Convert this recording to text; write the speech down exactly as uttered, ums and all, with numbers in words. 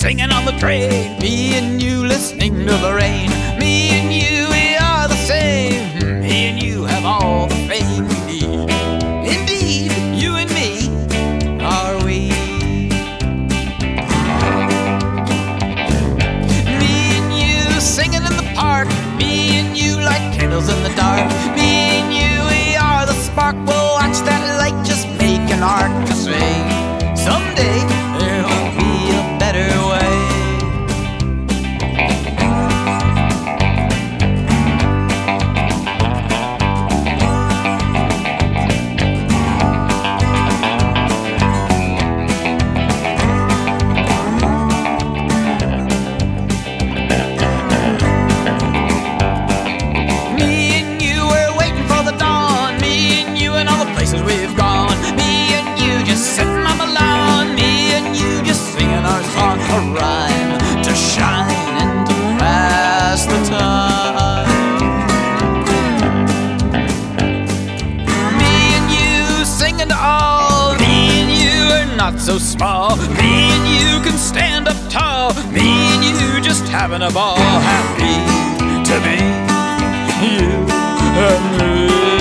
singing on the train. Me and you listening to the rain. Me and you, we are the same. Me and you have all the fame we need. Indeed, you and me are we. Me and you singing in the park. Me and you like candles in the dark. Me and you, we are the spark. We'll watch that light just make an arc to say, someday there'll be a better way. Me and you, we're waiting for the dawn. Me and you and all the places we've gone. Me and you just sitting on the lawn. Me and you just singing our song, a rhyme to shine and to pass the time. Me and you singing to all. Me and you are not so small. Me and you can stand up tall. Me and you just having a ball. Happy to be you and me.